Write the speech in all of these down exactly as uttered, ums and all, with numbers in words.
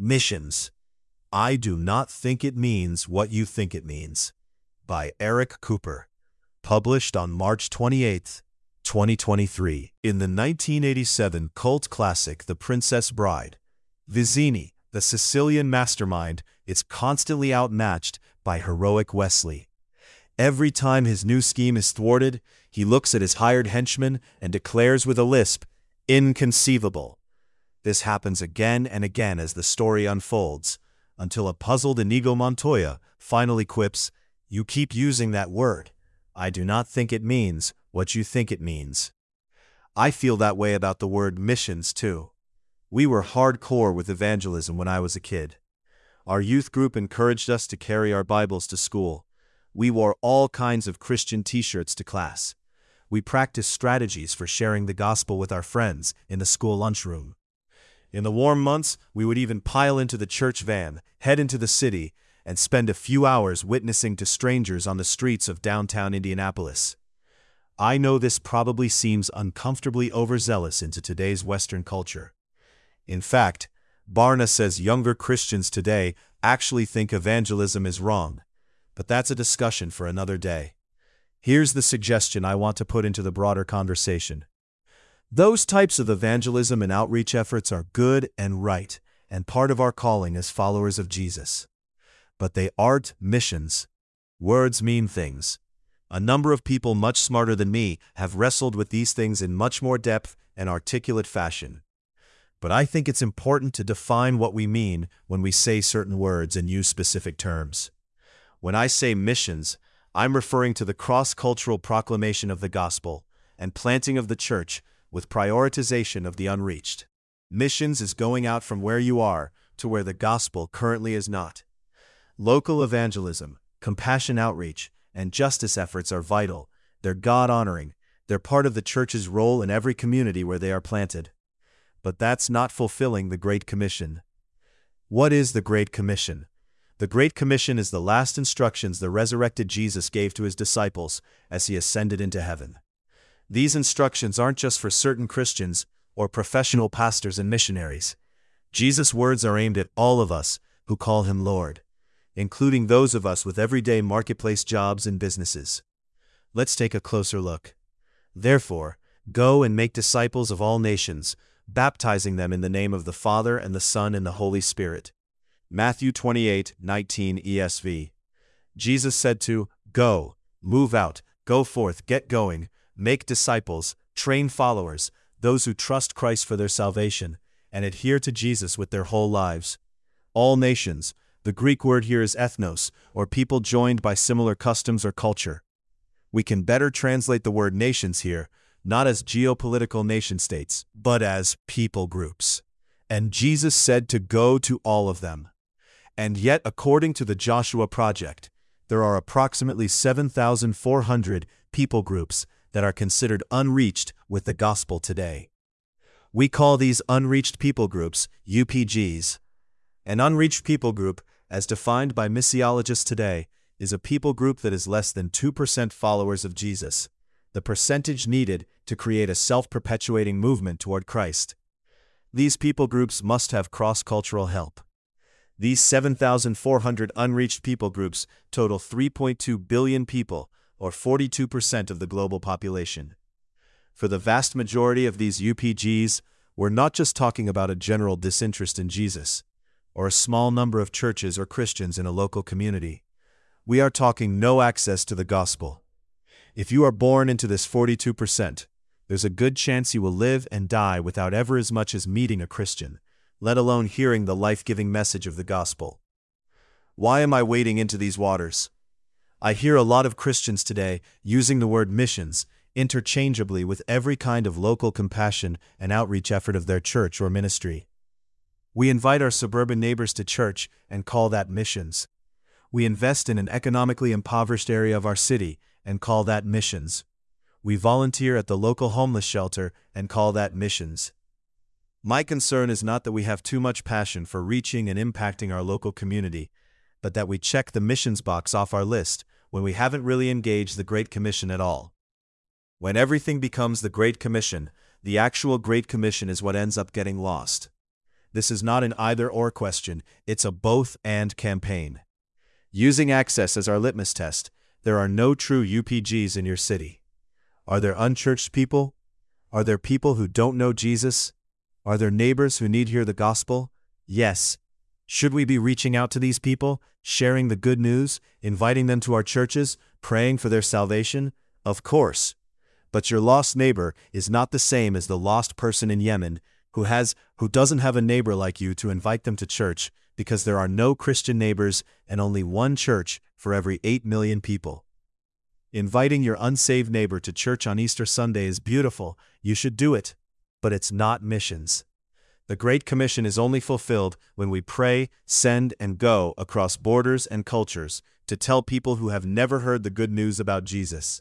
Missions. I do not think it means what you think it means. By Eric Cooper. Published on March twenty-eighth, twenty twenty-three. In the nineteen eighty-seven cult classic The Princess Bride, Vizzini, the Sicilian mastermind, is constantly outmatched by heroic Wesley. Every time his new scheme is thwarted, he looks at his hired henchman and declares with a lisp, "Inconceivable." This happens again and again as the story unfolds, until a puzzled Inigo Montoya finally quips, "You keep using that word. I do not think it means what you think it means." I feel that way about the word missions too. We were hardcore with evangelism when I was a kid. Our youth group encouraged us to carry our Bibles to school. We wore all kinds of Christian t-shirts to class. We practiced strategies for sharing the gospel with our friends in the school lunchroom. In the warm months, we would even pile into the church van, head into the city, and spend a few hours witnessing to strangers on the streets of downtown Indianapolis. I know this probably seems uncomfortably overzealous into today's Western culture. In fact, Barna says younger Christians today actually think evangelism is wrong, but that's a discussion for another day. Here's the suggestion I want to put into the broader conversation. Those types of evangelism and outreach efforts are good and right, and part of our calling as followers of Jesus. But they aren't missions. Words mean things. A number of people much smarter than me have wrestled with these things in much more depth and articulate fashion. But I think it's important to define what we mean when we say certain words and use specific terms. When I say missions, I'm referring to the cross-cultural proclamation of the gospel and planting of the church with prioritization of the unreached. Missions is going out from where you are to where the gospel currently is not. Local evangelism, compassion outreach, and justice efforts are vital. They're God-honoring. They're part of the church's role in every community where they are planted. But that's not fulfilling the Great Commission. What is the Great Commission? The Great Commission is the last instructions the resurrected Jesus gave to his disciples as he ascended into heaven. These instructions aren't just for certain Christians or professional pastors and missionaries. Jesus' words are aimed at all of us who call him Lord, including those of us with everyday marketplace jobs and businesses. Let's take a closer look. Therefore, go and make disciples of all nations, baptizing them in the name of the Father and the Son and the Holy Spirit. Matthew twenty-eight nineteen E S V. Jesus said to, "Go, move out, go forth, get going, make disciples, train followers, those who trust Christ for their salvation, and adhere to Jesus with their whole lives." All nations. The Greek word here is ethnos, or people joined by similar customs or culture. We can better translate the word nations here, not as geopolitical nation-states, but as people groups. And Jesus said to go to all of them. And yet, according to the Joshua Project, there are approximately seven thousand four hundred people groups that are considered unreached with the gospel today. We call these unreached people groups U P Gs. An unreached people group, as defined by missiologists today, is a people group that is less than two percent followers of Jesus, the percentage needed to create a self-perpetuating movement toward Christ. These people groups must have cross-cultural help. These seven thousand four hundred unreached people groups total three point two billion people, or forty-two percent of the global population. For the vast majority of these U P Gs, we're not just talking about a general disinterest in Jesus, or a small number of churches or Christians in a local community. We are talking no access to the gospel. If you are born into this forty-two percent, there's a good chance you will live and die without ever as much as meeting a Christian, let alone hearing the life-giving message of the gospel. Why am I wading into these waters? I hear a lot of Christians today using the word missions interchangeably with every kind of local compassion and outreach effort of their church or ministry. We invite our suburban neighbors to church and call that missions. We invest in an economically impoverished area of our city and call that missions. We volunteer at the local homeless shelter and call that missions. My concern is not that we have too much passion for reaching and impacting our local community, but that we check the missions box off our list when we haven't really engaged the Great Commission at all. When everything becomes the Great Commission, the actual Great Commission is what ends up getting lost. This is not an either-or question, it's a both-and campaign. Using access as our litmus test, there are no true U P Gs in your city. Are there unchurched people? Are there people who don't know Jesus? Are there neighbors who need to hear the gospel? Yes. Should we be reaching out to these people, sharing the good news, inviting them to our churches, praying for their salvation? Of course. But your lost neighbor is not the same as the lost person in Yemen who has who doesn't have a neighbor like you to invite them to church because there are no Christian neighbors and only one church for every eight million people. Inviting your unsaved neighbor to church on Easter Sunday is beautiful. You should do it. But it's not missions. The Great Commission is only fulfilled when we pray, send, and go across borders and cultures to tell people who have never heard the good news about Jesus.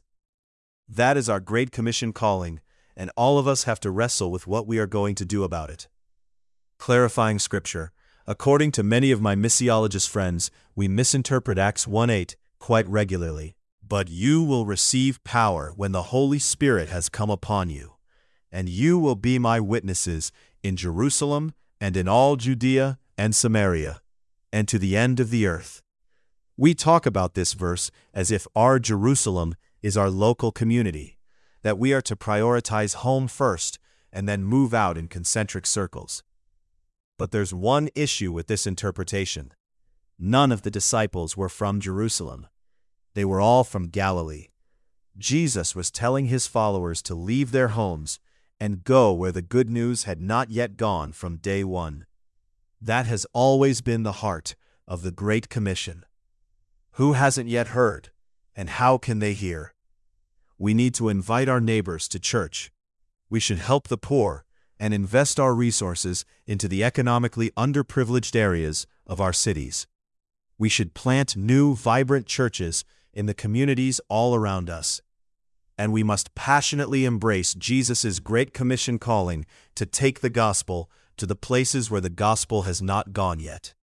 That is our Great Commission calling, and all of us have to wrestle with what we are going to do about it. Clarifying Scripture. According to many of my missiologist friends, we misinterpret Acts one eight quite regularly. But you will receive power when the Holy Spirit has come upon you, and you will be my witnesses in Jerusalem and in all Judea and Samaria, and to the end of the earth. We talk about this verse as if our Jerusalem is our local community, that we are to prioritize home first and then move out in concentric circles. But there's one issue with this interpretation. None of the disciples were from Jerusalem. They were all from Galilee. Jesus was telling his followers to leave their homes and go where the good news had not yet gone from day one. That has always been the heart of the Great Commission. Who hasn't yet heard, and how can they hear? We need to invite our neighbors to church. We should help the poor and invest our resources into the economically underprivileged areas of our cities. We should plant new, vibrant churches in the communities all around us. And we must passionately embrace Jesus' Great Commission calling to take the gospel to the places where the gospel has not gone yet.